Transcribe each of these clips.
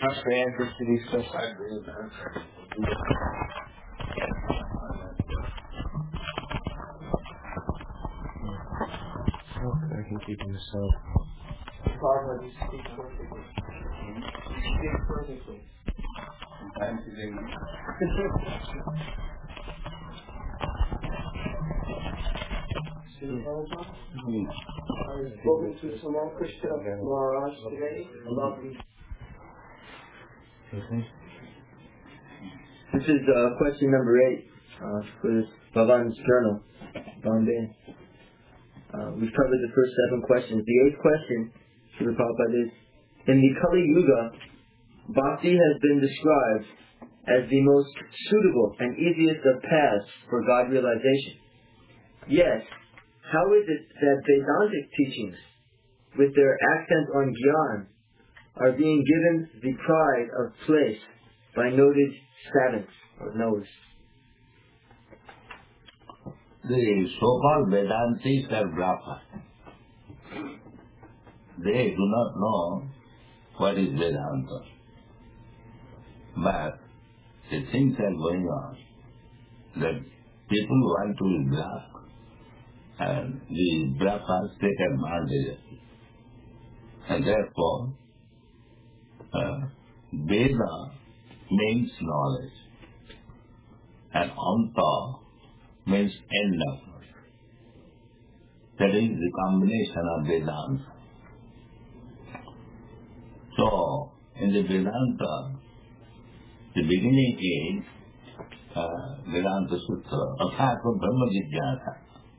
Ask the answers to these questions. I can keep myself. Barbara, you speak perfectly. You speak perfectly. Sometimes you do. I've spoken to Samal Krishna Maharaj today about these. This is question number 8 for Bhavan's journal, Bombay. We've covered the first 7 questions. The 8th question, Srila Prabhupada, is, in the Kali Yuga, Bhakti has been described as the most suitable and easiest of paths for God realization. Yet, how is it that Vedantic teachings, with their accent on Gyan, are being given the pride of place by noted savants or knowers? The so-called Vedantis are Brahma. They do not know what is Vedanta. But the things are going on that people want to be black, and the Brahmas take advantage of it. And therefore, Veda means knowledge, and Anta means end of knowledge. That is the combination of Vedanta. So, in the Vedanta, the beginning is Vedanta Sutra, Athātva Brahma Jigyāsa.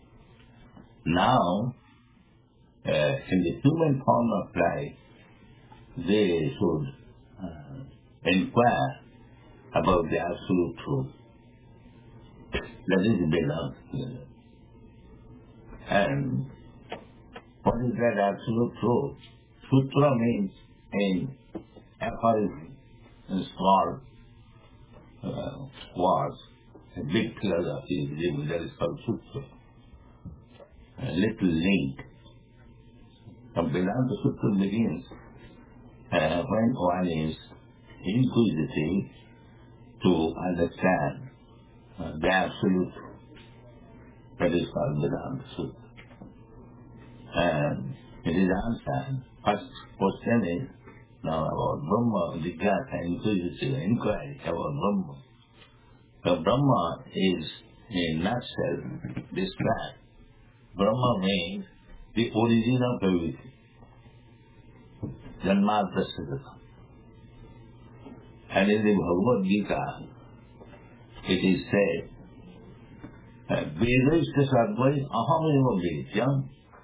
Now, in the human form of life, they should inquire about the absolute truth. That is Vedanta. And what is that absolute truth? Sutra means in aphorism, in small words, a big philosophy, that is called Sutra. A little link. The Vedanta Sutra begins when one is inquisitive to understand the absolute truth. That is called Vedanta Sutra. And it is answered. First question is now about Brahma, Jigyāsa, inquisitive inquiry about Brahma. So Brahma is, in a nutshell, described. Brahma means the origin of everything. Janmātasya. And in the Bhagavad Gita, it is said, Vedashta Sarvai Aham Eva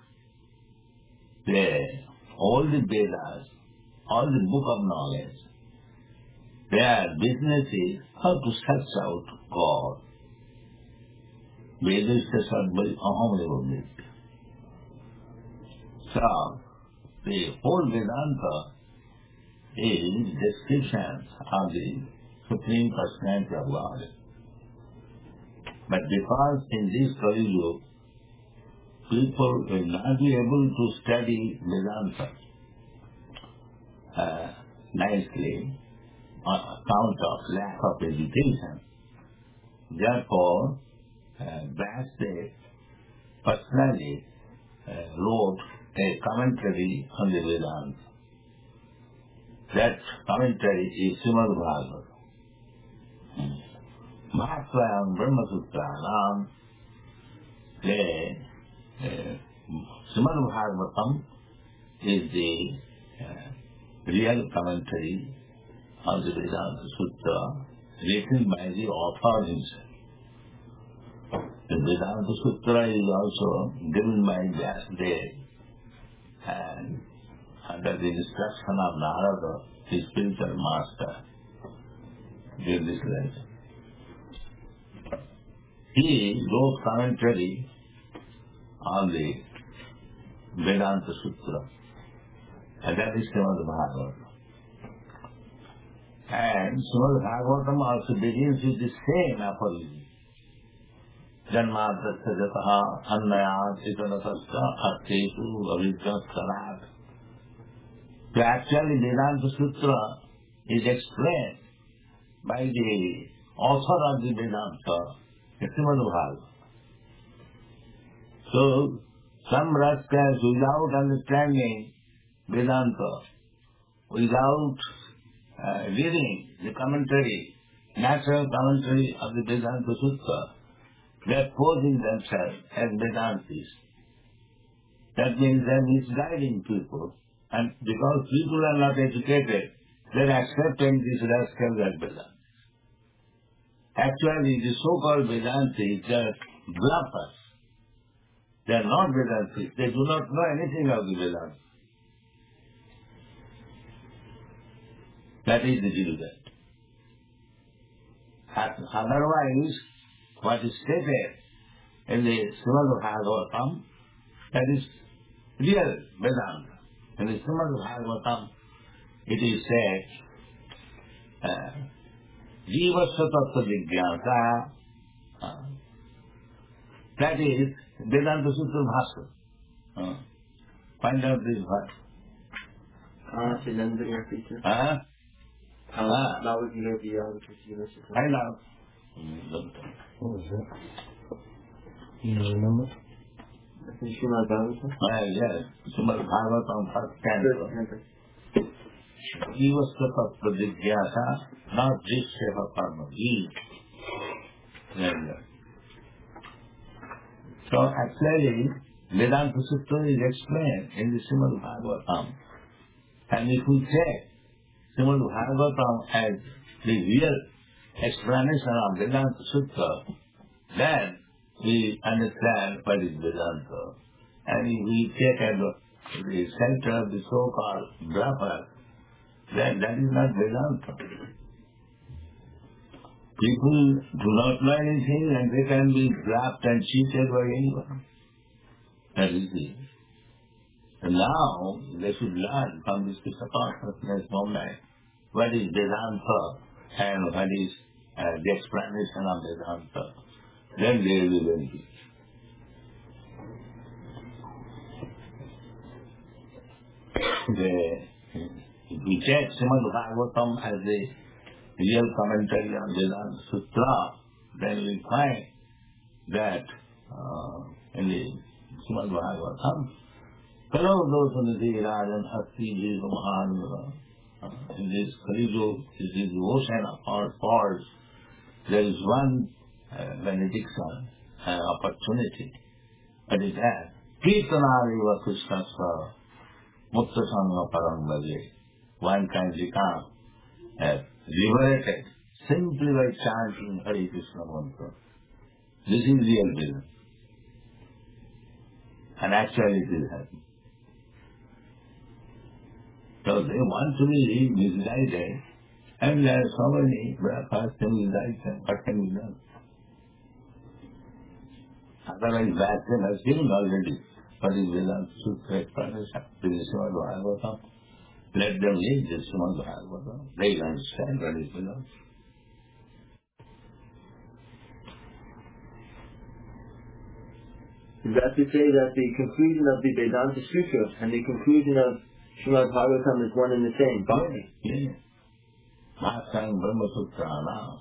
Vedyam. All the Vedas, all the book of knowledge, their business is how to search out God. Vedashta Sarvai Aham Eva Vedyam. So, the whole Vedanta is description of the Supreme Personality of God. But because in this Kali Yuga, people will not be able to study Vedanta nicely on account of lack of education. Therefore, Vasudev personally wrote a commentary on the Vedanta. That commentary is Srimad Bhagavatam. Bhāsvayam Brahmasutranam, Srimad Bhagavatam is the real commentary on the Vedanta Sutra written by the author himself. The Vedanta Sutra is also given by Vasudev and under the instruction of Narada, his spiritual master, gave this lesson. He wrote commentary on the Vedanta Sutra, and that is Srimad Bhagavatam. And Srimad Bhagavatam also begins with the same aphorism. Janmātasya jataha annayāt itanatasya arthesu avidyas karat. So actually Vedanta Sutra is explained by the author of the Vedanta, Srimad Bhagavatam. So, some rascals without understanding Vedanta, without reading the commentary, natural commentary of the Vedanta Sutta, they are posing themselves as Vedantis. That means they are misguiding people, and because people are not educated, they are accepting these rascals as Vedantis. Actually, the so-called Vedantis are bluffers. They are not Vedantis. They do not know anything of the Vedanta. That is the Gilgad. Otherwise, what is stated in the Srimad Bhagavatam, that is real Vedanta. In the Srimad Bhagavatam, it is said, Jivasya Tattva Jigyasa, that is Vedanta Sutra Bhasha. Find out this verse. Find out. What was that? You remember? I think Srimad Bhagavatam. Yes, Srimad Bhagavatam first canto. Jivasya Tattva Jigyasa, not Jishya Karma. So actually, Vedanta Sutra is explained in the Srimad Bhagavatam. And if we take Srimad Bhagavatam as the real explanation of Vedanta Sutra, then we understand what is Vedanta. And if we take as the center of the so-called bluffer, then that is not Vedanta. People do not know anything and they can be bluffed and cheated by anyone. That is it. And now they should learn from this Krishna consciousness moment what is Vedanta and what is the explanation of Vedanta. Then they will benefit. If we take Srimad Bhagavatam as the real commentary on Vedanta Sutra, then we find that in the Srimad Bhagavatam, Kalo Dosanidhi Rajan Asti Jiva Mahanura, in this Kali Yuga, this is the ocean of our faults, there is one benediction, opportunity. What is that? Kirtanariva Krishnasa Mutta Sangha Parang Bhaje. One can become liberated simply by chanting Hare Krishna mantra. This is real business. And actually it is happening. So they want to be misguided, and there are so many breakfasts and misguided. What can be done? Otherwise, vaccine has given already. What is Vedanta Sutra explanation? This is Srimad Bhagavatam. Let them read this Srimad Bhagavatam. They will understand what is Vedanta. That's to say that the conclusion of the Vedanta Sutra and the conclusion of Srimad Bhagavatam is one and the same. Yes. Mahasang Brahma Sutra now.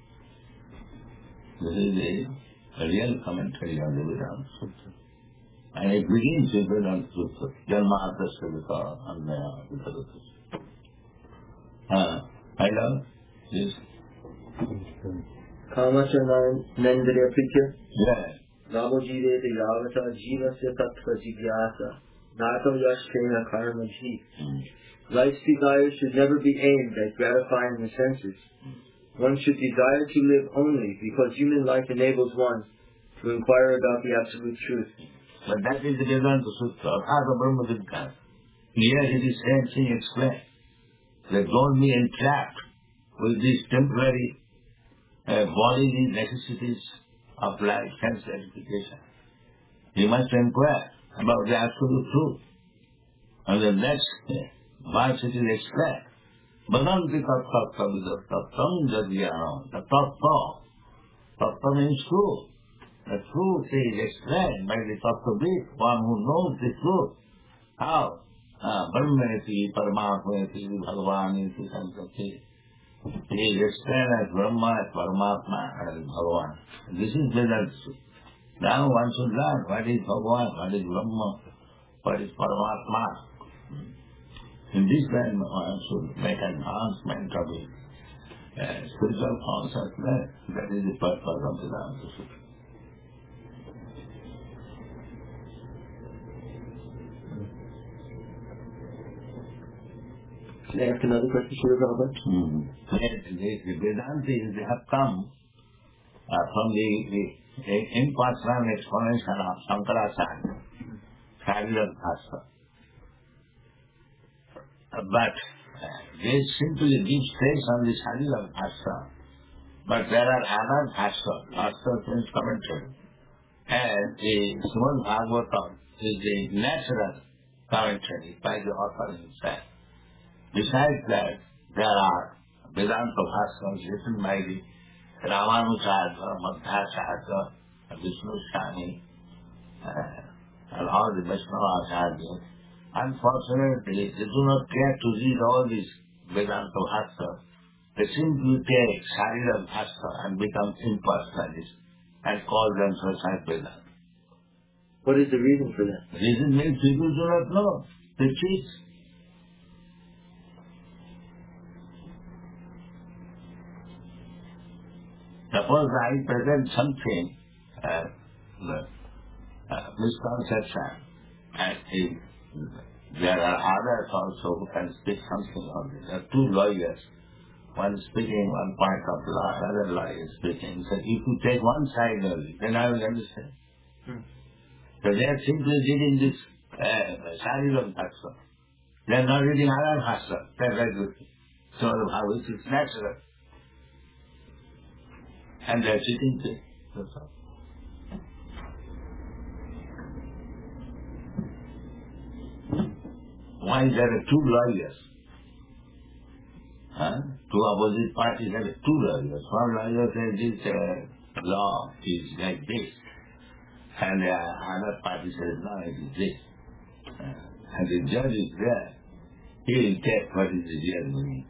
This is a real commentary on the Vedanta Sutra. And it begins with Vedanta Sutra. Janmatasya Vika Annaya Vidharatasya. I love this. Kamacana Nandriya Pritya. Yes. Namo Jive de Yavata Jivasya Tattva Jigyasa. Nato Yashkena Karma Ji. Life's desires should never be aimed at gratifying the senses. One should desire to live only because human life enables one to inquire about the absolute truth. But that is the Vedanta Sutra, Atha Brahma Jigyasa. Here it is same thing explained. That don't be entrapped with these temporary bodily necessities of life, sense gratification. You must inquire about the absolute truth. And the next verse it is explained. Badanti tattva tattam jadyanam. The tattva. Tattva means truth. The truth is explained by the tattvavid, one who knows the truth. How? Brahmeti, Paramatmeti, Bhagavaniti, Sankati. He is explained as Brahma, as Paramatma, as Bhagavan. This is Vedanta. Now one should learn what is Bhagavan, what is Brahma, what is Paramatma. In this way one should make advancement of it. Spiritual consciousness, that is the purpose of Vedanta Sutra. Can I ask another question, Srila Prabhupada? The Vedantis, they have come from the impersonal explanation of Shankaracharya, Sharidar Bhasha. But they simply give stress on the Sharidar Bhasha. But there are other Bhasha means commentary. And the Srimad Bhagavatam is the natural commentary by the author himself. Besides that, there are Vedanta Bhaskas written by the Ramanujarya, Madhacharya, Vishnu Swami, and all the Vaishnava. Unfortunately, they do not care to read all these Vedanta Bhaskas. They simply take Sharidar Bhasha and become impersonalists and call themselves Vedanta. What is the reason for that? The reason means people do not know. They cheat. Suppose I present something, misconception, and there are others also who can speak something on this. There are two lawyers, one speaking one point of law, another lawyer speaking. So if you take one side only, then I will understand. So they are simply reading this Sharidar Bhasha. They are not reading other Bhasha. They are very good. So which is natural. And they are sitting there. That's all. Why there are two lawyers? Two opposite parties have two lawyers. One lawyer says this law is like this. And the other party says, no, it is this. And the judge is there. He will check what is the real meaning.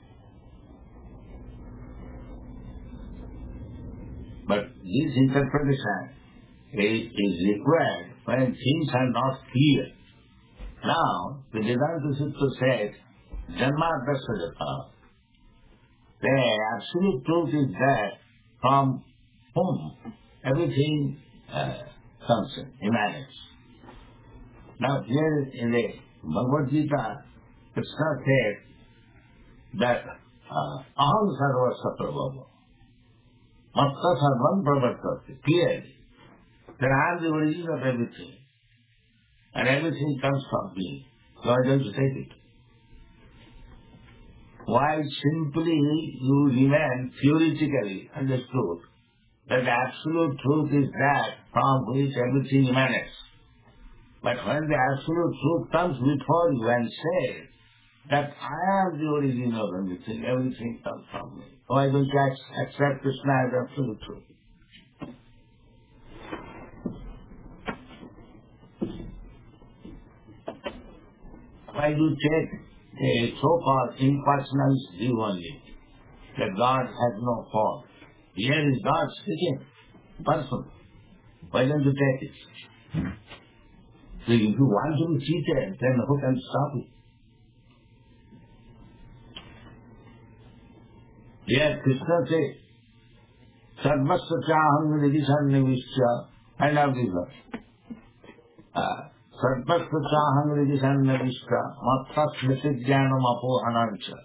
But this interpretation is required when things are not clear. Now, the Vedanta Sutra says, Janmadasya. The absolute truth is that from whom everything comes in, emanates. Now, here in the Bhagavad Gita, Krishna said that Aham Sarvasya Prabhava. Matta Sarvam Pravartati. Clearly, that I am the origin of everything. And everything comes from me. So I don't take it. Why simply you remain theoretically understood that the absolute truth is that from which everything emanates. But when the absolute truth comes before you and says that I am the origin of everything comes from me. Why don't you accept Krishna as absolute truth? Why do you take a so-called impersonalist view only, that God has no form? Here is God speaking, person. Why don't you take it? So if you want to be cheated, then who can stop it? Here Krishna says, Sarvasya chaham vidishan nivishya, and of this verse. Sarvasya chaham vidishan nivishya, matta smriti jnanam apohanancha.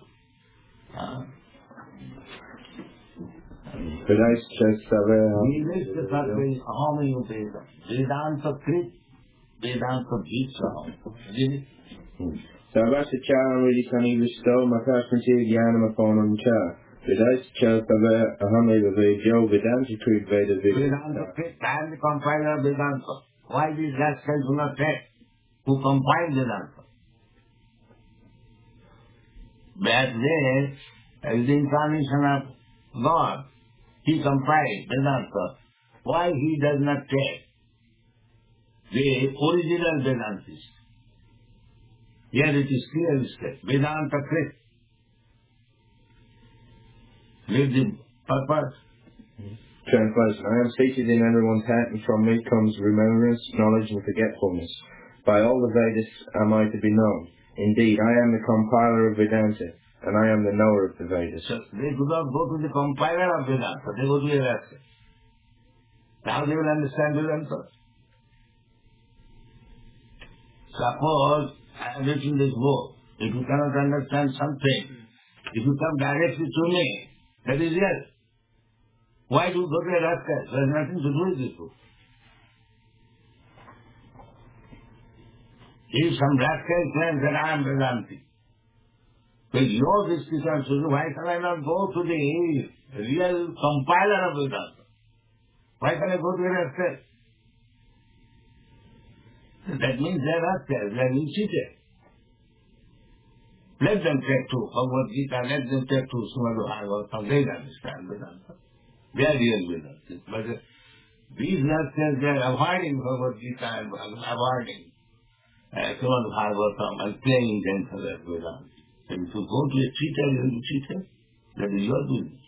Vedanta Sattva aham yupeda. Vedanta krit, Vedanta bhishya. Sarvasya chaham vidishan nivishya, matta smriti jnanam apohanancha. Vedanta aham eva vejo Vedanta krit veda Vedanta krit, I am the compiler of Vedanta. Why these rascals do not take who compile Vedanta? Back there, as the incarnation of God, he compiled Vedanta. Why he does not take the original Vedantist Here it is clearly said, Vedanta Krit. With the purpose. Translation: I am seated in everyone's heart, and from me comes remembrance, knowledge, and forgetfulness. By all the Vedas am I to be known. Indeed, I am the compiler of Vedanta, and I am the knower of the Vedas. So they do not go to the compiler of Vedanta, they go to a Vedanta. How they will understand Vedanta? Suppose I am reading this book. If you cannot understand something, if you come directly to me, that is yes. Why do you go to a rascal? There has nothing to do with this book. If some rascal claims that I am Vedanti, with your discussion, why can I not go to the real compiler of Vedanta? Why can I go to a rascal? That means they are rascals, they are cheated. Let them take to Bhagavad Gita, let them take to Srimad Bhagavatam, they understand Vedanta. They are real Vedantists. But these rascals, they are avoiding Bhagavad Gita and avoiding Srimad Bhagavatam and playing themselves as Vedanta. So if you go to a cheater, you will be cheated. That is your business.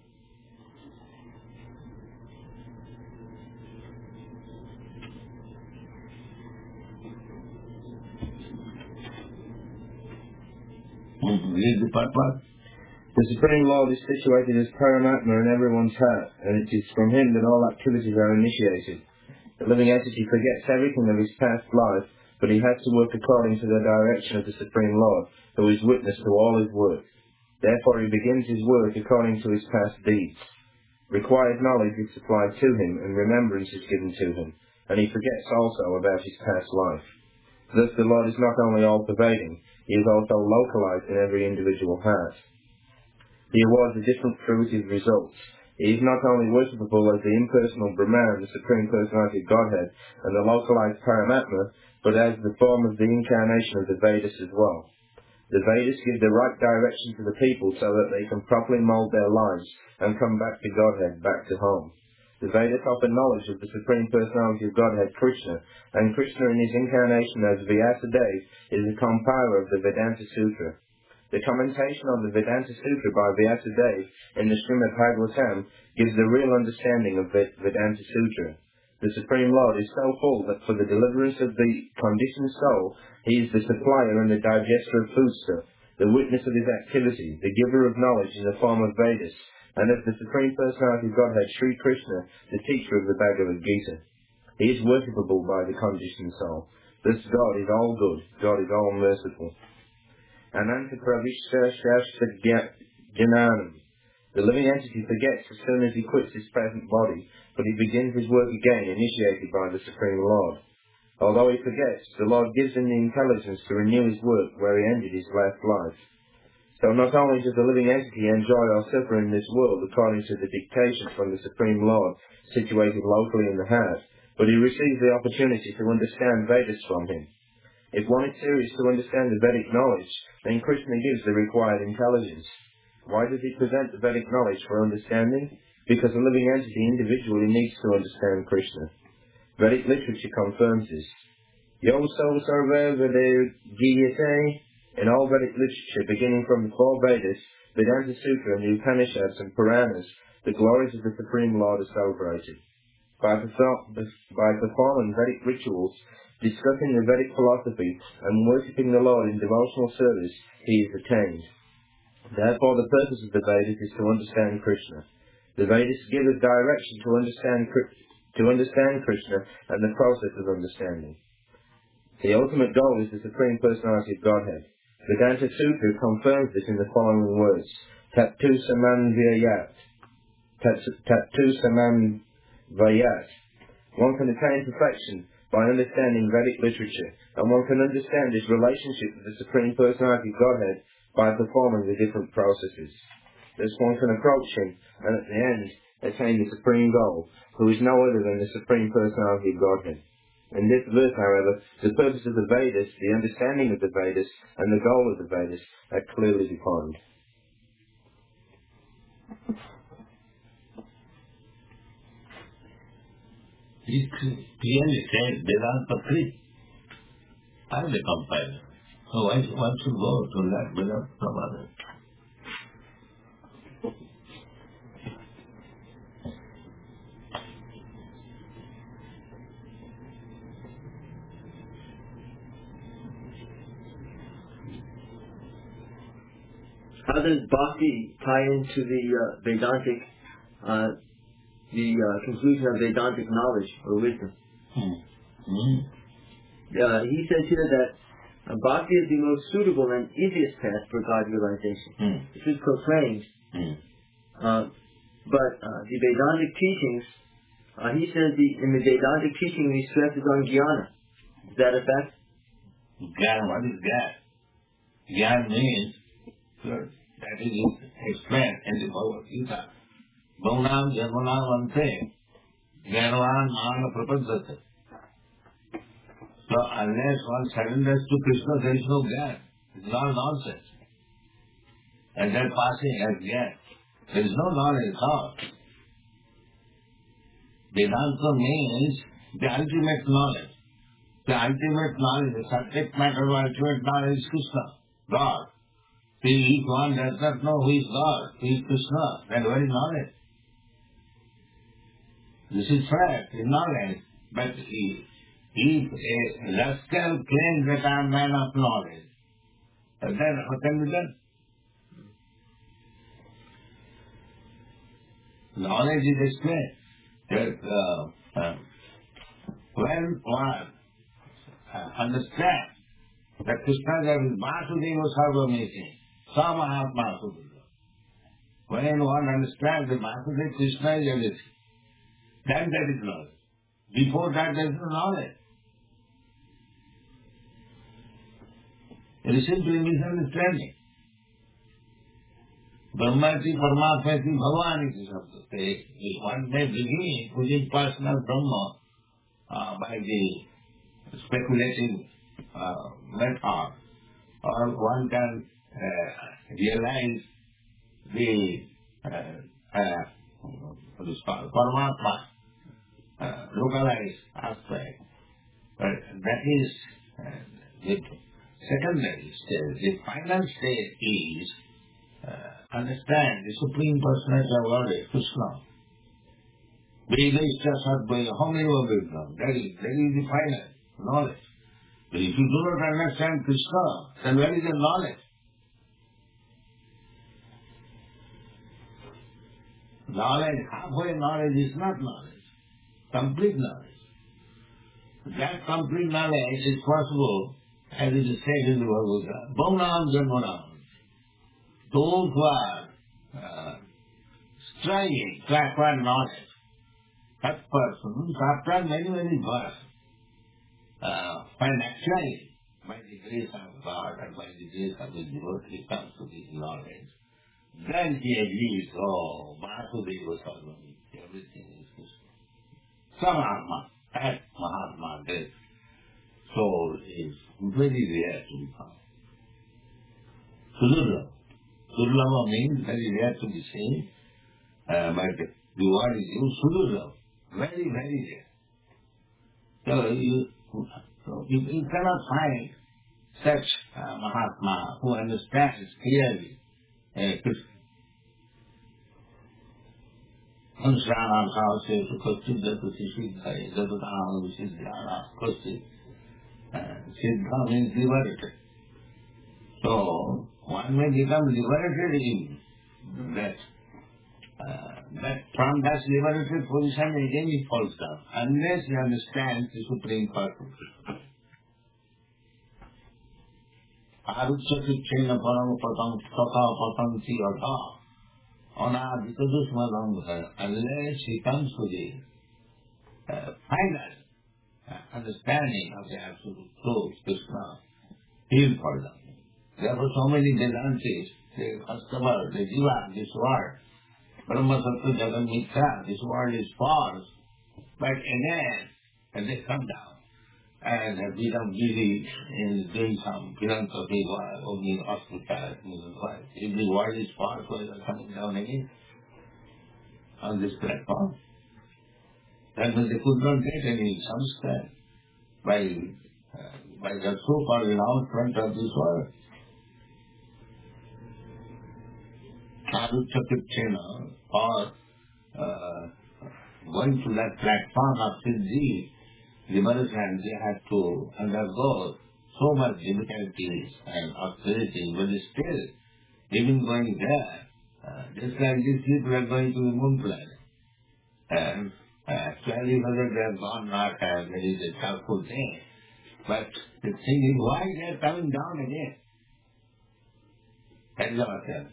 Read the purpose. The Supreme Lord is situated as Paramatma in everyone's heart, and it is from him that all activities are initiated. The living entity forgets everything of his past life, but he has to work according to the direction of the Supreme Lord, who is witness to all his work. Therefore he begins his work according to his past deeds. Required knowledge is supplied to him, and remembrance is given to him, and he forgets also about his past life. Thus the Lord is not only all-pervading, he is also localized in every individual heart. He awards a different fruitive results. He is not only worshipable as the impersonal Brahman, the Supreme Personality of Godhead, and the localized Paramatma, but as the form of the incarnation of the Vedas as well. The Vedas give the right direction to the people so that they can properly mold their lives and come back to Godhead, back to home. The Vedas offer knowledge of the Supreme Personality of Godhead, Krishna, and Krishna in his incarnation as Vyasadeva is the compiler of the Vedanta Sutra. The commentation on the Vedanta Sutra by Vyasadeva in the Srimad Bhagavatam gives the real understanding of the Vedanta Sutra. The Supreme Lord is so full that for the deliverance of the conditioned soul, he is the supplier and the digester of foodstuff, the witness of his activity, the giver of knowledge in the form of Vedas, and as the Supreme Personality of Godhead, Sri Krishna, the teacher of the Bhagavad Gita. He is worshipable by the conditioned soul. Thus God is all good, God is all merciful. Ananta pravishta shashta jnanam. The living entity forgets as soon as he quits his present body, but he begins his work again, initiated by the Supreme Lord. Although he forgets, the Lord gives him the intelligence to renew his work where he ended his last life. So not only does the living entity enjoy or suffer in this world according to the dictation from the Supreme Lord, situated locally in the heart, but he receives the opportunity to understand Vedas from him. If one is serious to understand the Vedic knowledge, then Krishna gives the required intelligence. Why does he present the Vedic knowledge for understanding? Because the living entity individually needs to understand Krishna. Vedic literature confirms this. Yo so sarva vede giyate. In all Vedic literature, beginning from the four Vedas, Vedanta Sutra, and the Upanishads and Puranas, the glories of the Supreme Lord are celebrated. By performing Vedic rituals, discussing the Vedic philosophy, and worshipping the Lord in devotional service, he is attained. Therefore, the purpose of the Vedas is to understand Krishna. The Vedas give us direction to understand Krishna and the process of understanding. The ultimate goal is the Supreme Personality of Godhead. Vedanta Sutra confirms this in the following words: Tattu samam vyayat. Tattu samam vyayat. One can attain perfection by understanding Vedic literature, and one can understand his relationship with the Supreme Personality of Godhead by performing the different processes. Thus one can approach him, and at the end, attain the supreme goal, who is no other than the Supreme Personality of Godhead. In this verse, however, the purpose of the Vedas, the understanding of the Vedas, and the goal of the Vedas are clearly defined. He clearly said, Vedanta Krit. I am the compiler. So why one should go to that without some others? How does bhakti tie into the Vedantic, conclusion of Vedantic knowledge or wisdom? He says here that bhakti is the most suitable and easiest path for God realization. This is proclaimed. But the Vedantic teachings, he says in the Vedantic teaching he stresses on jnana. Is that a fact? Jnana, what is that? Jnana means, that is explained in the Bhagavad Gita. Bhavanam Janmanam Vante Jnanavan Mana Prapaddhate. So unless one surrenders to Krishna, there is no Jnana. It's all nonsense. And that passing as Jnana. There is no knowledge at all. Vedanta means the ultimate knowledge. The ultimate knowledge, the subject matter of ultimate knowledge is Krishna, God. See, if one does not know who is God, who is Krishna, then what is knowledge? This is fact, is knowledge. But if a rascal claims that I am man of knowledge, then what can be done? Knowledge is explained that when one understands that Krishna is Vasudeva Sarvamiti, Samahatma Sudhika. When one understands that Vasudeva Krishna is everything, then that is knowledge. Before that there is no knowledge. It is simply misunderstanding. Brahma ki Paramatma ki Bhagwan ki sabd. One may begin within personal Brahma by the speculating method, or one can realize the Paramatma, localized aspect. But that is the secondary stage. The final stage is understand the Supreme Personality of Godhead, Krishna. Vedayishcha Sadvaya, how many of them? That is the final knowledge. But if you do not understand Krishna, then where is the knowledge? Knowledge, halfway knowledge is not knowledge. Complete knowledge. That complete knowledge is possible, as it is said in the Bhagavad Gita, Bhavanam Janmanam. Those who are striving to acquire knowledge, that persons, after many births, find actually, by the grace of God and by the grace of the devotee, comes to this knowledge. Then he agrees, oh, Vasudeva Sarvamiti, everything is Krishna. Samatma, that Mahatma, that soul is very rare to be found. Sudurlabha. Sudurlabha means very rare to be seen, but the word is used, Sudurlabha, very, very rare. So you cannot find such Mahatma who understands clearly Krishna. Ansharanam Sahasya Sukhasti Jatati Siddhaya Jatatanam Siddhyana Kosti. Siddha means liberated. So one may become liberated in that. From that liberated position again he falls down, unless he understands the Supreme Purpose. Aruchatichena Paramapatam Tata Patanti Adha Anaditadusmadam, unless he comes to the final understanding of the absolute truth, Krishna, he will fall down. Therefore so many Vedantis, the customer, the Jiva, this word, Brahma Sattva Jagan Mithya, this word is false, but again, when they come down and have become busy in doing some philanthropy work, opening hospitals, if the word is false, why are coming down again on this platform? That means they could not get any samskar by by the so-called announcement of this world. Sadhu Chakravarti or going to that platform of Siddhi, liberation, they had to undergo so much difficulties and austerity, but still, even going there, just like these people are going to the moon planet. And actually, whether they have gone not, there is a doubtful thing. But the thing is, why they are coming down again? That is our question.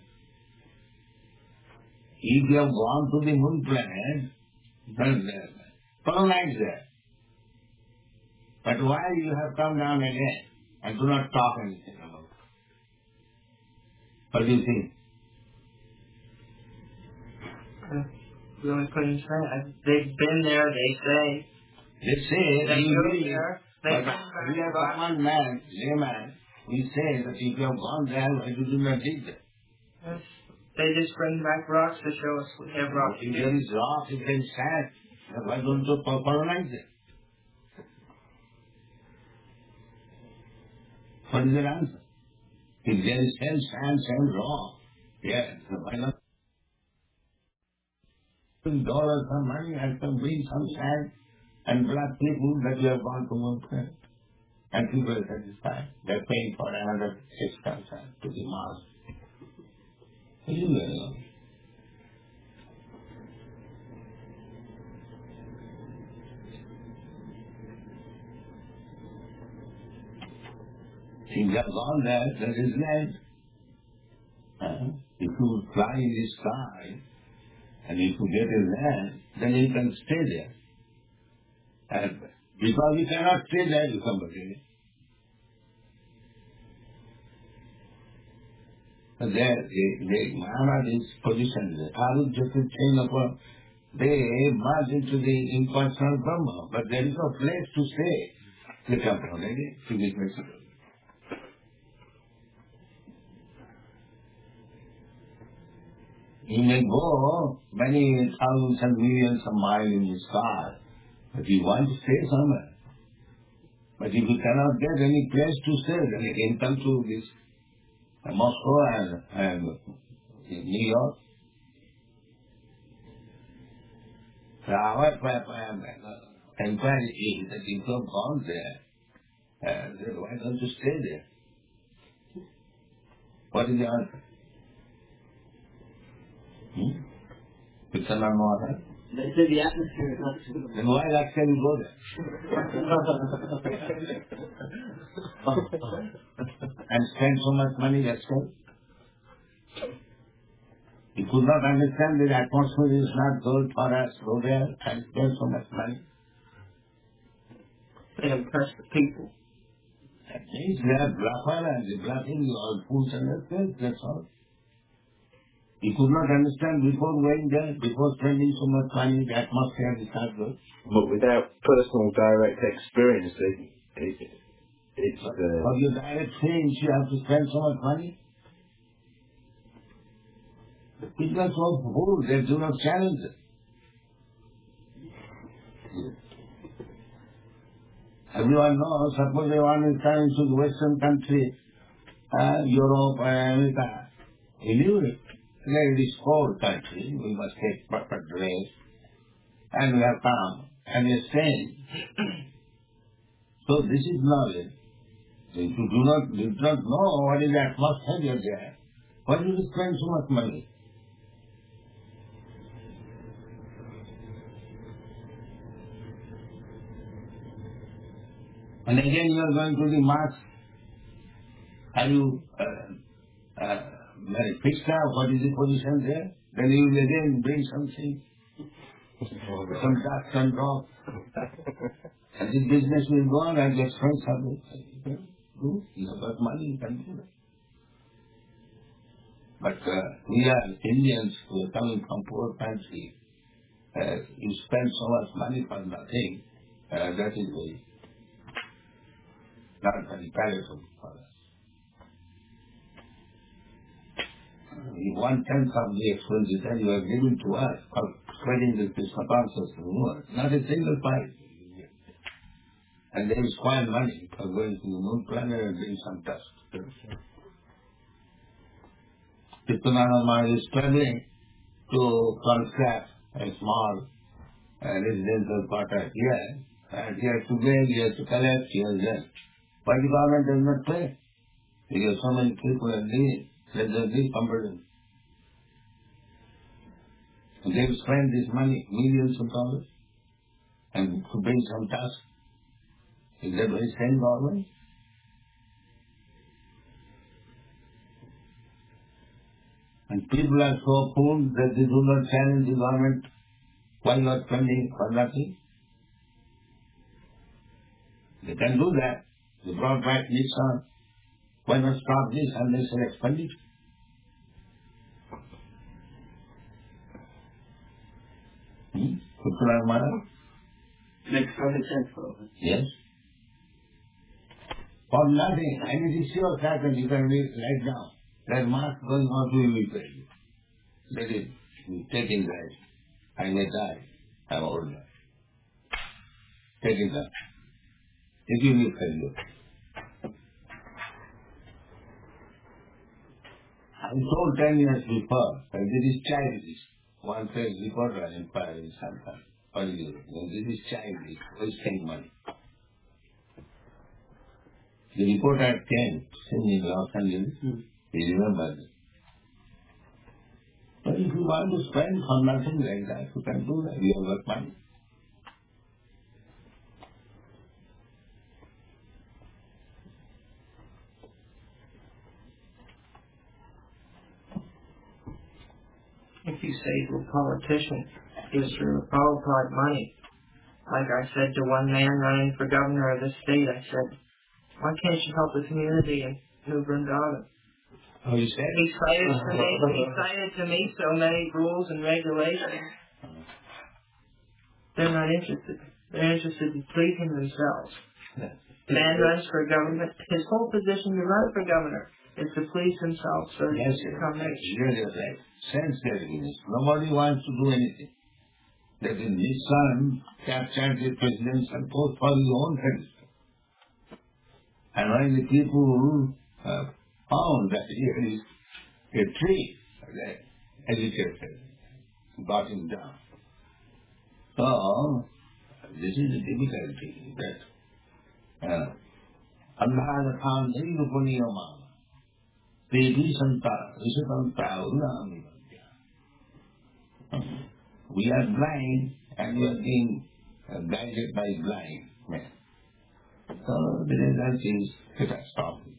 If you have gone to the moon planet, then colonize there. But why you have come down again and do not talk anything about it? What do you think? We only couldn't say. They've been there, they say. They say that you go will. there. But we are common man, layman. We say that if you have gone there, why you do not dig there? Yes. They just bring back rocks to show us we have rocks. If there is rock, if there is sand, then why don't you colonize it? What is the answer? If there is sand, rock, yes, why not? Dollars some money, I can bring some sand and black people that you have gone to work. And people are satisfied. They are paying for another 6,000 to the mosque. Isn't it? If you have gone there, there is land. If you fly in the sky, and if you get a land, then you can stay there. And because you cannot stay there with somebody. The Maharaj's position, the Sadhu Chakravarti, they merge into the impersonal Brahma, but there is no place to stay. They come from again to be flexible. He may go many thousands and millions of miles in the sky, but he wants to stay somewhere. But if he cannot get any place to stay, then he can come to this Moscow and New York. So our inquiry is that if you have gone there, then why don't you stay there? What is the answer? It's a non-water. They say the atmosphere is not suitable. Then why actually go there? And spend so much money, that's all. You could not understand that atmosphere is not good for us. Go there and spend so much money. They impress the people. That means they are bluffer and they bluffing all fools and that's all. You could not understand before going there, before spending so much money, the atmosphere is not good. But without personal direct experience, it's For your direct experience, you have to spend so much money. The people are so poor, they do not challenge it. Everyone knows, suppose they want to come into the Western country, Europe and America, in Europe. There is cold country, we must take proper dress, and we have come, and we are staying. So this is knowledge. If you do not know what is the atmosphere there, why do you spend so much money? And again you are going to the mass. Are you very fixed up? What is the position there? Then you will again bring something, some dust and rock. And the business will go on and just spend something. You have got money, you can do that. But we are Indians who are coming from poor country. You spend so much money for nothing. That is very not very palatable for us. If 1/10 of the expenditure you are giving to us for spreading the Krishna consciousness to the world, not a single price. and they spoil money for going to the moon planet and doing some tests. Chitananda Maharaj is struggling to construct a small residential quarter here, and he has to beg, he has to collect, he has that. Why the government does not pay? Because so many people are living, let them be comfortable. And they spend this money, millions of dollars, and to bring some task. Is that very same government? And people are so poor that they do not challenge the government. Why not spending for nothing? They can do that. They brought back Nixon. Why not stop this unnecessary expenditure? Kutular Maharaj? Makes perfect sense, Prabhupada. Yes. For nothing. And it is sure certain you can read right now. That mask going on to will be paid. Let it take it right. I may die. I am old. Take it up. If you will tell you. I told 10 years before that this is childish. One says reporter inquiry in Santa. What do you do? This is childish. Wasting money. The reporter came, seen in Los Angeles. He remembered it. But if you want to spend for nothing like that, you can do that. You have got money. If you say to a politician, gives through Prabhupada money, like I said to one man running for governor of the state, I said, why can't you help the community in New Vrindavan? Oh, you said? He cited to me so many rules and regulations. They're not interested. They're interested in pleasing themselves. Man runs for government. His whole position to run for governor is to please himself so he Yes, can become rich. you're right. Sense-gettingness. Nobody wants to do anything. That in his son captured the presidential post for his own president. And when the people found that here is a tree, they agitated, got him down. So, this is the difficulty that Allah Khan Nirupaniya we are blind and we are being guided by blind men. So the result is catastrophic.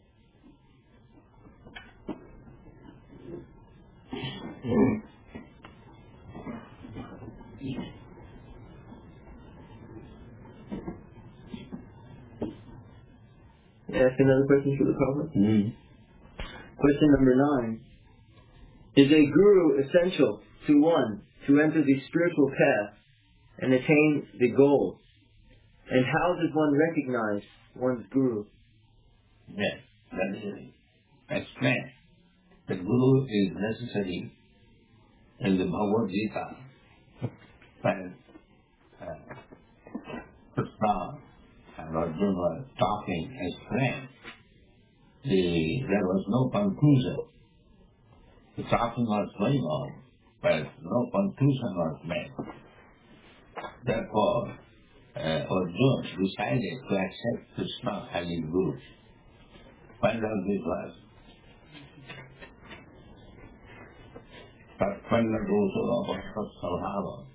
Ask another question for the Prabhupada. Mm. Question number 9. Is a guru essential to one to enter the spiritual path and attain the goal? And how does one recognize one's guru? Yes, that is explained. The guru is necessary in the Bhagavad Gita. When Krishna and Arjuna were talking as friends, there was no conclusion. The talking was going on, but no conclusion was made. Therefore, Arjuna decided to accept Krishna as his guru. When does this was? But when the Guru of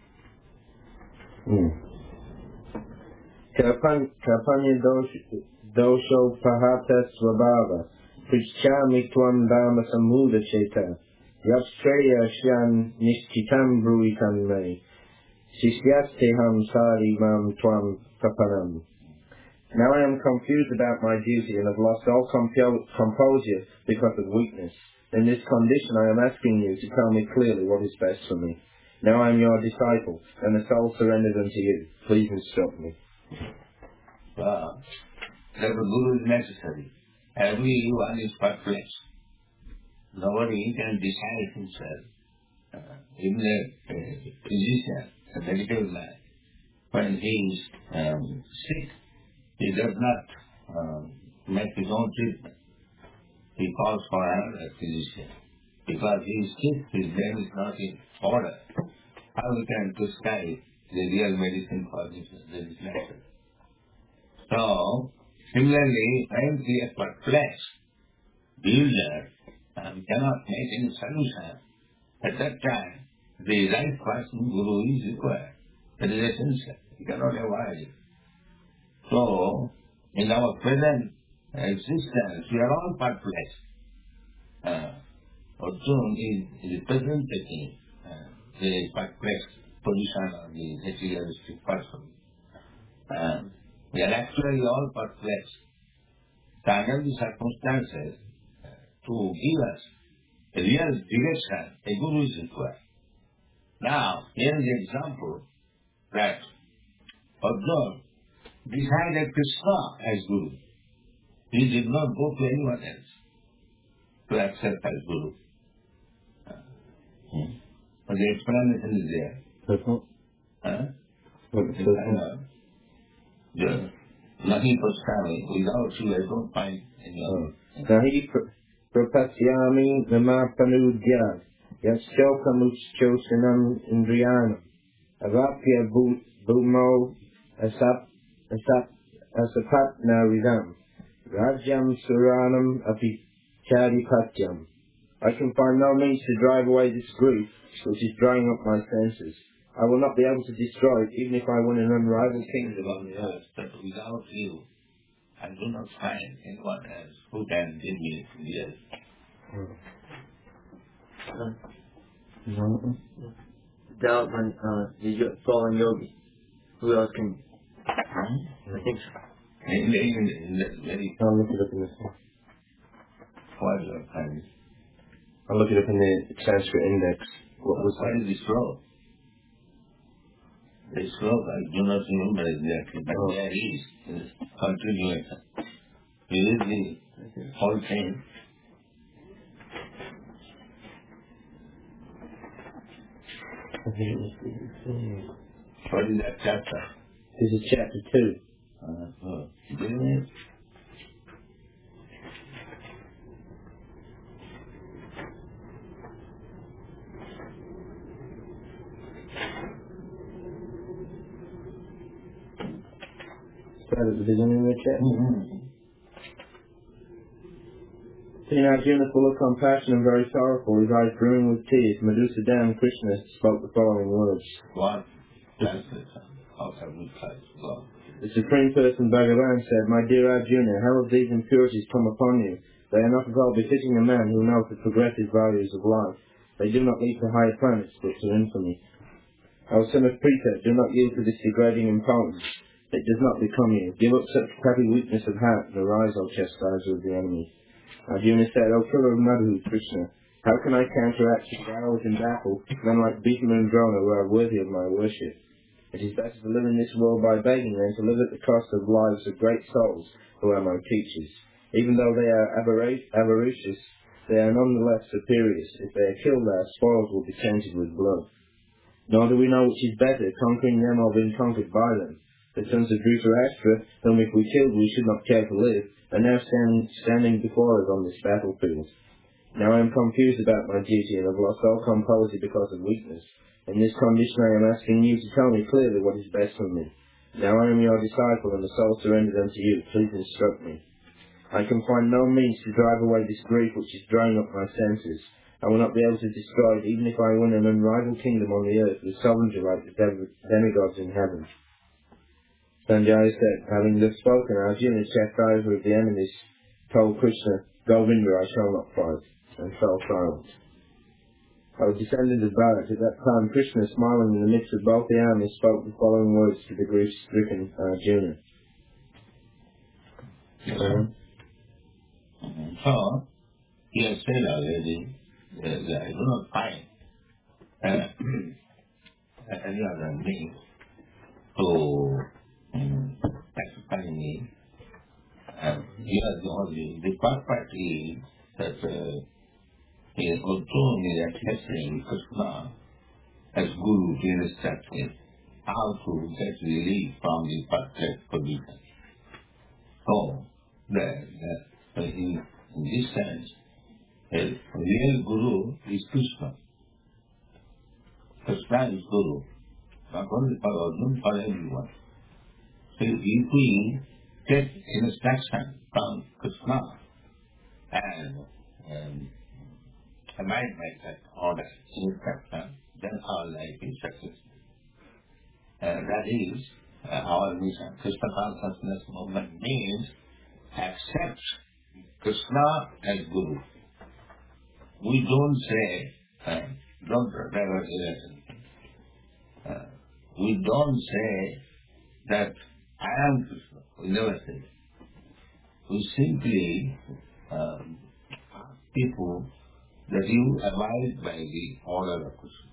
Kapanya dosho pahata svabhava, Prichami tvam dhamma samuda cheta, Yapstreya shyan nishchitam bruitam me, Sishyasteham sari mam tvam kapanam. Now I am confused about my duty and have lost all composure because of weakness. In this condition I am asking you to tell me clearly what is best for me. Now I am your disciple, and the soul surrendered unto you. Please instruct me. that the guru is necessary. Everyone is perplexed. Nobody can decide himself. Even a physician, a medical man, when he is sick, he does not make his own treatment. He calls for another physician. Because he is sick, his brain is not in order. How we can prescribe the real medicine for this matter? So, similarly, when we are perplexed, builder cannot make any solution. At that time, the right person, Guru, is required. That is essential. He cannot avoid it. So, in our present existence, we are all perplexed. Arjuna is representing the perplexed position of the materialistic person. We are actually all perplexed. So under the circumstances, to give us a real direction, a guru is required. Now, here is the example that Arjuna decided Krishna as guru. He did not go to anyone else to accept as guru. But the explanation is there. Nothing for traveling. Without you, I don't find any other. Nahi prapasyami namapanudya yasyokamuchosanam indriyanam avapya bhumo asapatna ridam rajyam suranam apichadipatyam. I can find no means to drive away this grief which is drying up my senses. I will not be able to destroy it even if I win an unrivaled kingdom on the earth. But without you, I do not find anyone else who can give me the earth. Doubt when the fallen yogi. Who else can? I think so. I'll look it up in this one. Why I'll look it up in the Sanskrit index. Why is this slow? The slow, I do not remember exactly, but there is continuation. It is the whole thing. What is that chapter? This is chapter 2. Start at the beginning of the chapter. Seeing Arjuna full of compassion and very sorrowful, his eyes brimming with tears, Madhusudan Krishna spoke the following words. What? How can we try to go? The Supreme Person Bhagavan said, My dear Arjuna, how have these impurities come upon you? They are not at all befitting a man who knows the progressive values of life. They do not lead to higher planets, but to infamy. O son of Pritha, do not yield to this degrading impotence. It does not become you. Give up such petty weakness of heart and arise, O chastiser of the enemy. Arjuna said, O killer of Madhu, Krishna, how can I counteract with arrows in battle men like Bhishma and Drona who are worthy of my worship? It is better to live in this world by begging than to live at the cost of lives of great souls who are my teachers. Even though they are avaricious, they are nonetheless superiors. If they are killed, their spoils will be tainted with blood. Nor do we know which is better, conquering them or being conquered by them. The sons of Dhritarashtra, whom if we killed we should not care to live, are now standing before us on this battlefield. Now I am confused about my duty and have lost all composure because of weakness. In this condition I am asking you to tell me clearly what is best for me. Now I am your disciple and the soul surrendered unto you. Please instruct me. I can find no means to drive away this grief which is drying up my senses. I will not be able to destroy it even if I win an unrivaled kingdom on the earth with sovereignty like the demigods in heaven. Sanjaya said, having thus spoken, Arjuna, chastiser of the enemies, told Krishna, Govinda, I shall not fight, and fell silent. I was descended of Bharat. At that time, Krishna, smiling in the midst of both the armies, spoke the following words to the grief-stricken Arjuna. So, he has said already that I do not find any other means to pacify me. Here the purpose is that he has also me that blessing Krishna as Guru to instruct me. how to get relief from the perplexed position. So, in this sense, a real Guru is Krishna. Krishna is Guru, not only for Arjuna, for everyone. So if we take instruction from Krishna and abide by that order, instruction, then our life is successful. That is our mission. Krishna consciousness movement means accept Krishna as Guru. We don't say, we don't say that I am Krishna. We never say that. We simply ask people that you abide by the order of Krishna.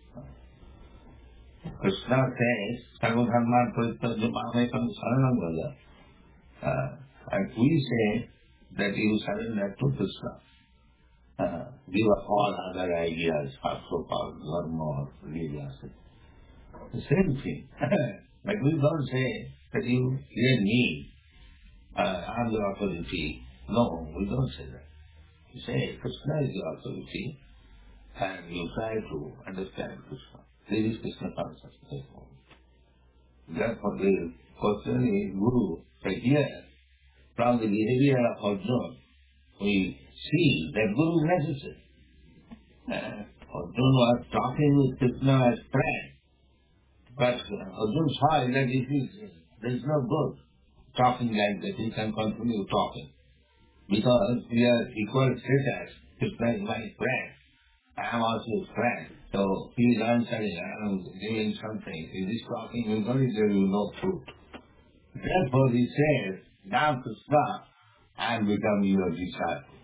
Krishna says, Sarvadharman Parityajya Mamekam Saranam Vraja. And we say that you surrender to Krishna. Give up all other ideas of so-called dharma or religiosity. The same thing. But we don't say that you hear me, I'm the authority. No, we don't say that. We say Krishna is the authority and you try to understand Krishna. This is Krishna consciousness. Therefore, the question is Guru. So here, from the behavior of Arjuna, we see that Guru is necessary. Arjuna was talking with Krishna as friend. But Arjuna saw that there is no good talking like that. He can continue talking. Because we are equal status. Krishna is my friend. I am also his friend. So he is answering, I am giving something. He is talking, he is going to give you no truth. Therefore he says, now Krishna, I am become your disciple.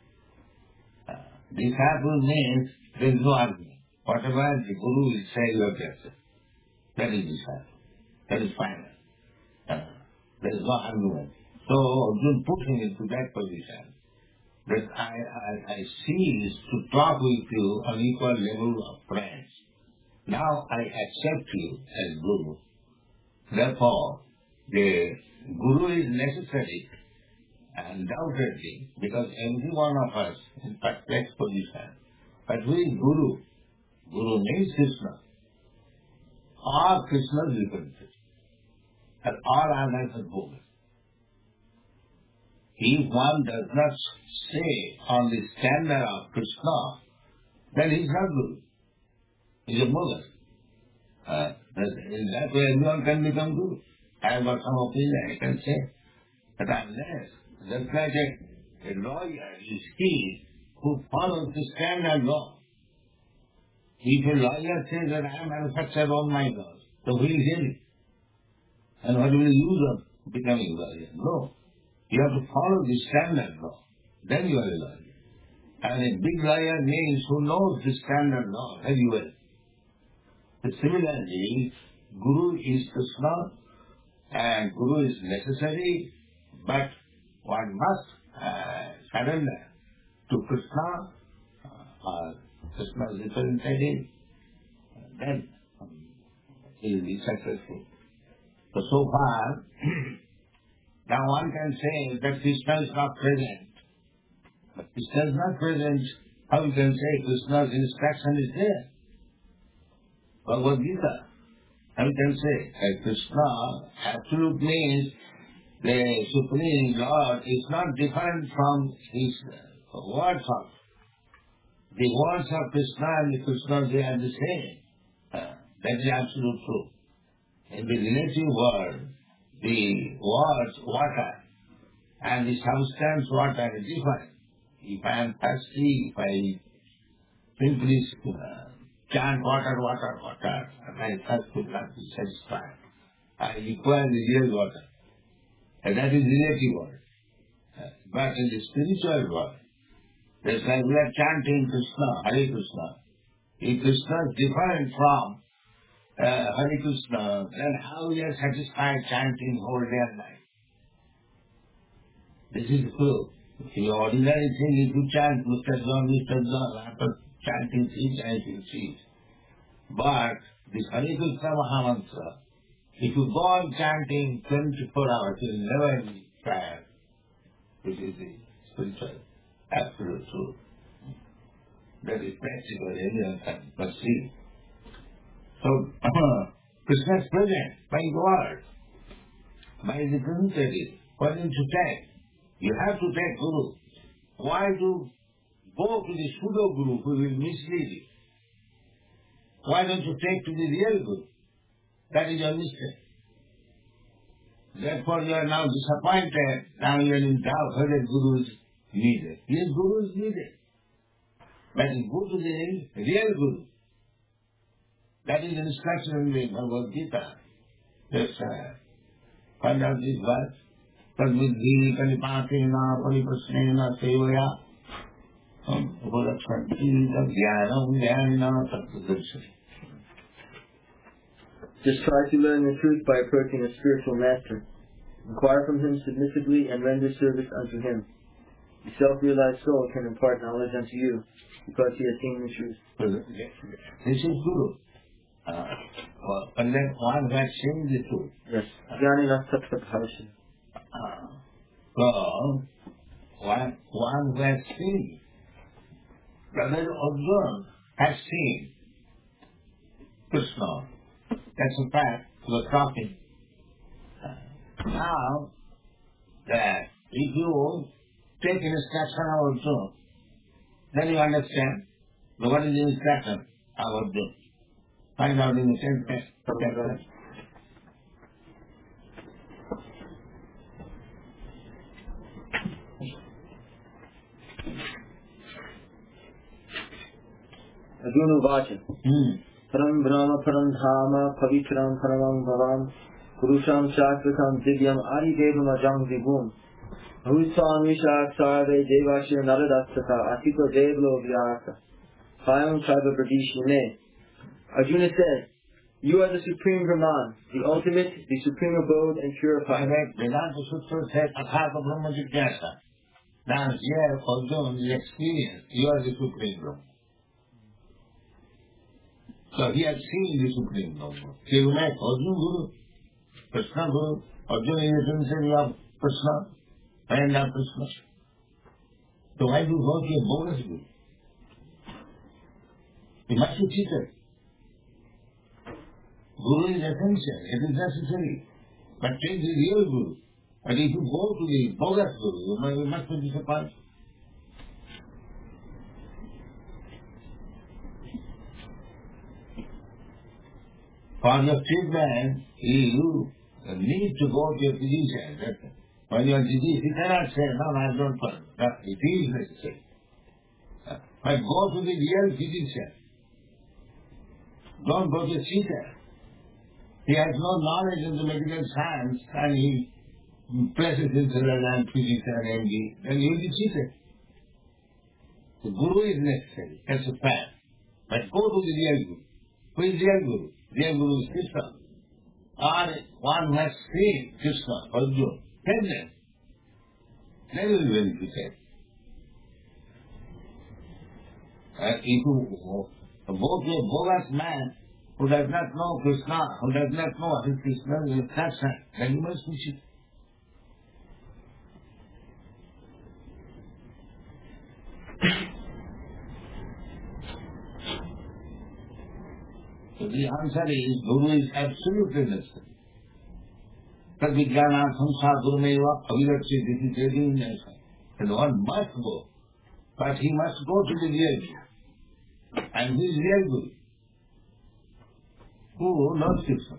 Disciple means there is no argument. Whatever the Guru will say, you have to accept. That is disciple. That is final. There is no argument. So Arjuna put him into that position. That I cease to talk with you on equal level of friends. Now I accept you as Guru. Therefore, the Guru is necessary, undoubtedly, because every one of us in perplexed position. But who is Guru? Guru means Krishna. Or Krishna is represented. And all others are bogus. If one does not stay on the standard of Krishna, then he is not Guru. He is a bogus. In that way, everyone can become Guru. I have got some opinion, I can say. But unless, just like a lawyer is he who follows the standard law. If a lawyer says that I manufacture all my laws, so who is he? And what will the use of becoming a lawyer? No. You have to follow the standard law. Then you are a lawyer. And a big lawyer means who knows the standard law very well. But similarly, Guru is Krishna and Guru is necessary, but one must surrender to Krishna, or Krishna is represented, then he will be successful. So far, now one can say that Krishna is not present. But Krishna is not present. How you can say Krishna's instruction is there? Bhagavad Gita. How you can say that Krishna absolute means the Supreme Lord is not different from his words of. The words of Krishna and the Krishna, they are the same. That is absolute truth. In the relative world, the words water and the substance water is different. If I am thirsty, if I simply chant water, water, water, and my thirst will not be satisfied, I require the real water. And that is relative world. But in the spiritual world, just like we are chanting Krishna, Hare Krishna. If Krishna is different from Hare Krishna, then how we are satisfied chanting whole day and night? This is true. The ordinary thing is to chant Mr. John, after chanting 3 times you see it. But this Hare Krishna Mahamantra, if you go on chanting 24 hours, you will never be tired. This is the spiritual absolute truth. That is practical, everyone can perceive. So, Krishna is present by word, by the representative. What did you take? You have to take Guru. Why to go to the pseudo Guru who will mislead you? Why don't you take to the real Guru? That is your mistake. Therefore you are now disappointed. Now you are in doubt whether Guru is needed. Yes, Guru is needed. But go to the real Guru. That is instruction in the Bhagavad Gita. Just find out this verse. Tadviddhi kalipatena pariprasnena sevaya uparakshanti tadhyanam dhyanina tattvadarshani. Just try to learn the truth by approaching a spiritual master. Inquire from him submissively and render service unto him. The self-realized soul can impart knowledge unto you because he has seen the truth. This is Guru. Unless one who has seen the truth. Yes. Jnanina tattva. So, one who has seen, Brother Arjuna has seen Krishna. That's a fact. We're talking. Now, that if you take instruction of Arjuna, then you understand what is the instruction of Arjuna. Find out in the same place. Okay. Arjuna Vacha. Param Brahma Param Dhama Pavitram Paramam Bhavam Purusham Shastakam Divyam Adi Devam Ajam Vibhum Ahusam Vishak Sarve Devashir Naradastaka Atito Devlo Vyasa Hayam Saiva Pradishine. Arjuna said, you are the supreme Brahman, the ultimate, the supreme abode and purifier. Vedanta Sutra says Athaka Brahma Jigyasa. Now here Arjuna is experienced. You are the supreme Brahman. So he has seen the Supreme Lord. So you make Arjuna Guru, Krishna Guru. Arjuna is the essence of Krishna, and of Krishna. So why do you go to a bogus Guru? You must be cheated. Guru is essential, it is necessary. But take the real Guru. But if you go to the bogus Guru, you must be disappointed. For your treatment, you need to go to a physician. When you are diseased, you cannot say, no, I don't want. It is necessary. But go to the real physician. Don't go to a cheater. He has no knowledge in the medical science and he places himself as physician and MD. Then he will be cheated. The Guru is necessary. That's a fact. But go to the real Guru. Who is real Guru? Real Guru is Krishna. Or one who has seen Krishna, Arjuna. Tell them. They will be benefited. If you go to a bogus man who does not know Krishna, who does not know who Krishna is, then you must be cheated. So the answer is, Guru is absolutely necessary. Tad vijnanatham sadhurmeva avirakshi, this is very necessary. And one must go. But he must go to the real Guru. And who is real Guru? Who knows Krishna?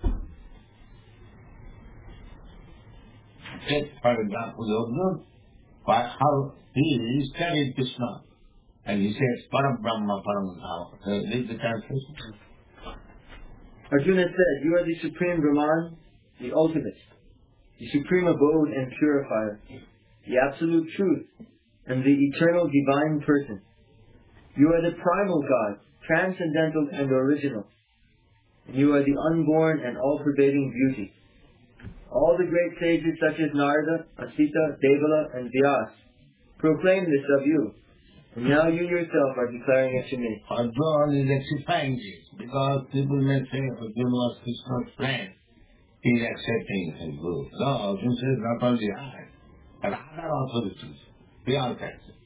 Take, for example, Arjuna, how he studied Krishna. And he says, Param Brahma, Param Dhama. Read the translation. Arjuna said, you are the supreme Brahman, the ultimate, the supreme abode and purifier, the absolute truth, and the eternal divine person. You are the primal God, transcendental and original. And you are the unborn and all-pervading beauty. All the great sages such as Narada, Asita, Devala, and Vyas proclaim this of you. And now you yourself are declaring it to me. Arjuna is rectifying this Because people may say, Arjuna was Krishna's friend, he is accepting his guru. No, Arjuna says not only I, but other authorities, they also accept.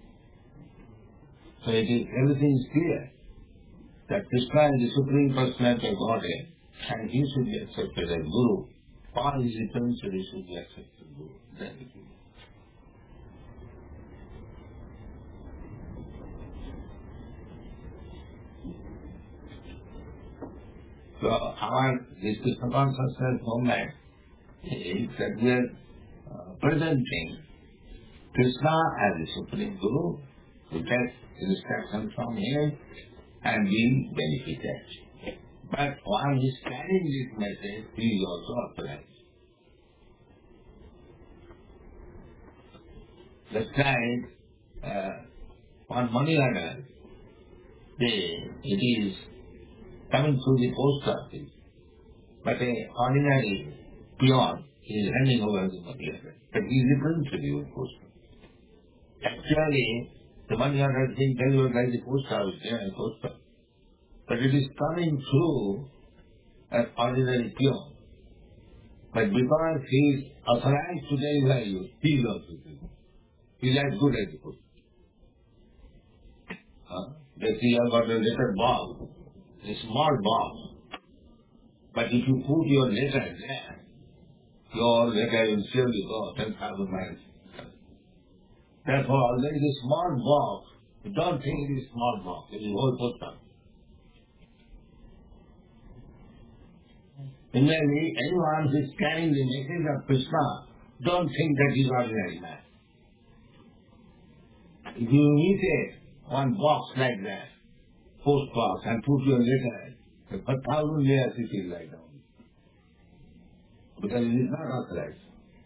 So everything is clear that Krishna is the Supreme Personality of Godhead and he should be accepted as Guru. All his essentially should be accepted as Guru. That is it. So this Krishna consciousness movement is that we are presenting Krishna as the Supreme Guru, who takes instruction from him and being benefited. But while he is carrying this message, he is also authorized. That time, on money order, it is coming through the post office, but an ordinary peon is handing over the money order. But he is the principal post office. Actually, the money order is being delivered by the post office, post office. But it is coming through an ordinary peon. But because he is authorized to deliver you, he is also doing. He is as good as the post office. They see you have got a letter box, a small box. But if you put your letter there, your letter will surely go 10,000 miles. Therefore, there is a small box. You don't think it is a small box. It is whole post office. Similarly, anyone who is carrying the message of Krishna, don't think that he is ordinary man. If you meet one box like that, post box, and put your letter, for 1,000 years it will lie down. Because it is not authorized.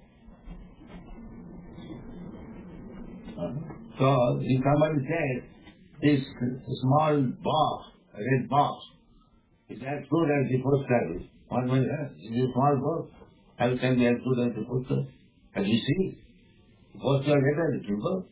So, if somebody says, this small box, red box, is as good as the post office, one will say, it is a small box, how can be as good as the post office? As you see, post your letter, it will go.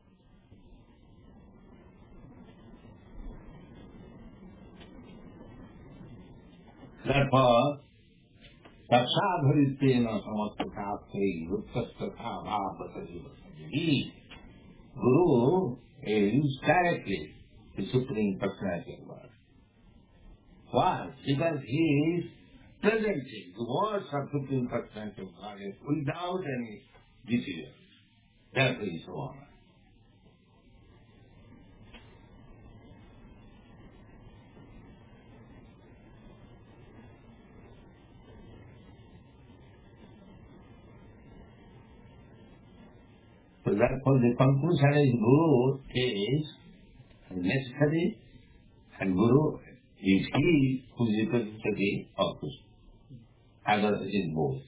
Therefore, Tatsadharitena samatthakathe yuktasthatha bhāvatarivasaṁ. He, Guru, is directly the Supreme Personality of God. Why? Because he is presenting the words of Supreme Personality of God without any details. Therefore he is so honored. So therefore the conclusion is Guru is necessary and Guru is he who is the representative of Krishna. Other is both.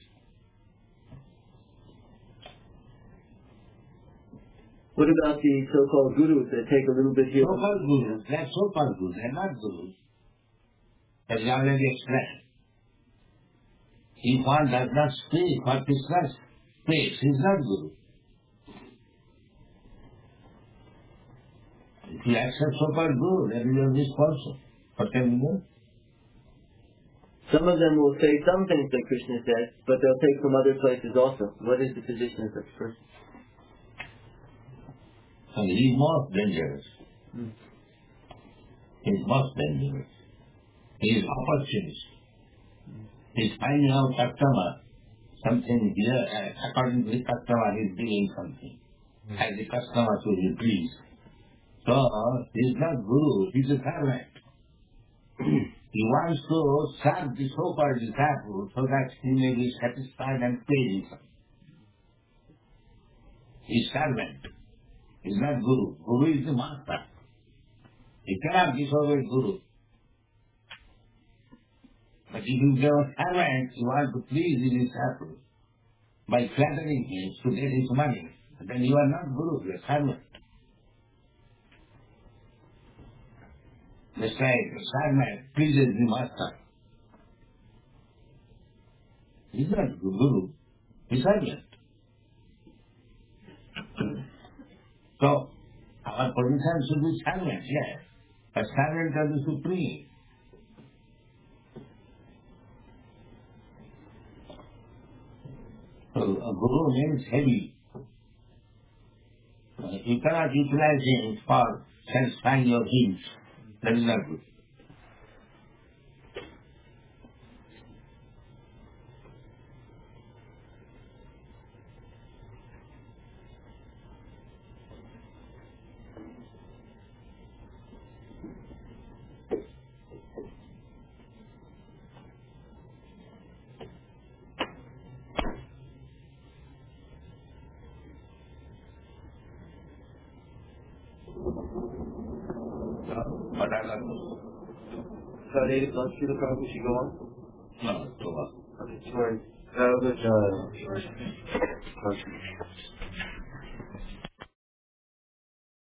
What about the so-called gurus that take a little bit here? So-called gurus, they are so-called gurus, they are not gurus. As I already explained. If one does not speak what Krishna speaks, he is not guru. If you accept so-called guru, then you are responsible. What can you do? Some of them will say some things that Krishna said, but they'll take from other places also. What is the position of such a person? And he is most dangerous. He is most dangerous. He is opportunist. He is finding out customer, something here, according to the customer he is doing something. As the customer to be pleased. So, he is not guru, he is a servant. He wants to serve the so-called disciple so that he may be satisfied and pay him. He is servant. He is not guru. Guru is the master. He cannot disobey guru. But if you give a servant, you want to please the disciple by flattering him to get his money, then you are not guru, you are servant. The servant pleases the master. He is not guru, he is servant. So, our position should be servant, yes. But servant of the Supreme. So a guru means heavy. You cannot utilize him for satisfying your needs. That is not good. But I love you. So they don't see the problem, we should go on? No, so what? Okay, sorry. That was a